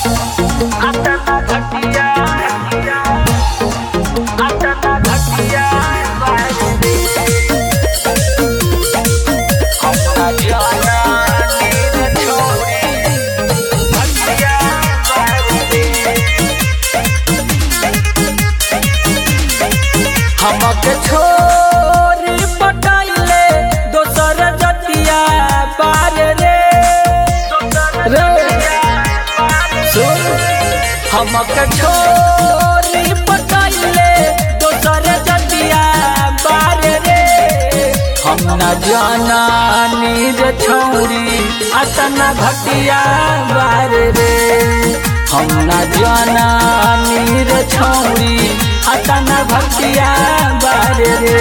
हमके छोरी पटाइले दोसर जतिया पार रे हमके छोरी पटाइले दोसर जतिया पार रे हम न जाना नीर छौरी अतना घटिया बार रे हम न जाना नीर छौरी अतना घटिया बार रे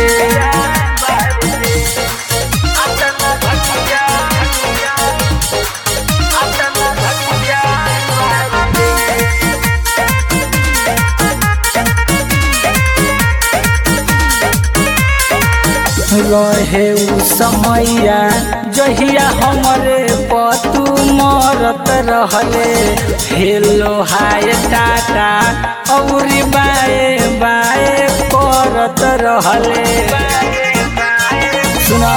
रहे उ समैया जहिया हमरे पतू मरत रहले हेलो हाय टाटा औरी बाए बाए करत रहले सुना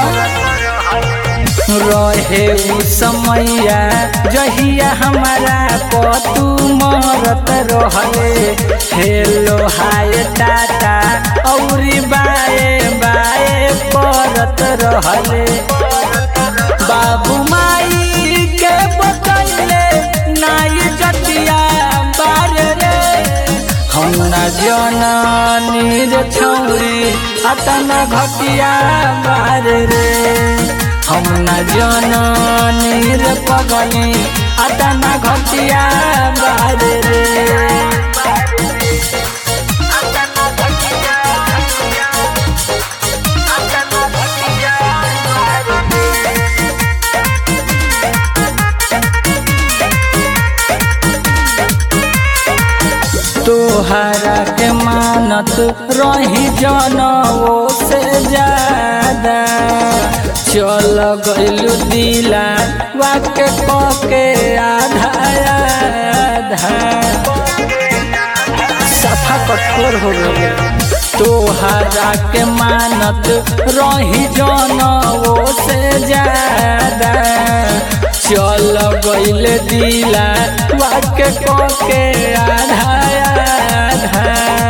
रहे उ समैया जहिया हमारा पतू मरत रहले हेलो हाय टाटा औरी बाए बाए करत रहले बाबू माई के बतैले नाई जतिया बार रे हम न जानी रे छौरी अतना घटिया बार रे हम न जानी रे पगली अतना घटिया बार रे तोहरा के मानत रही जनवो से ज्यादा चल गइलू दिला वाके कके आधा आधा सफा कठोर हो गए तोहरा के मानत रही जनवो से ज्यादा चल गइल दिला वाके कके आधा आधा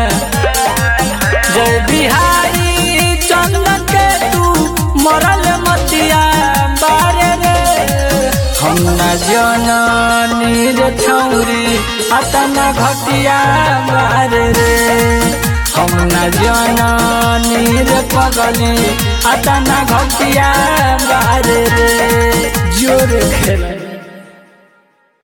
जय बिहारी चंदन के तू मरल मतिया बार रे हम न जानी रे छौरी अतना घटिया बार रे हम न जानी रे पगली अतना घटिया बार रे जोर खेल।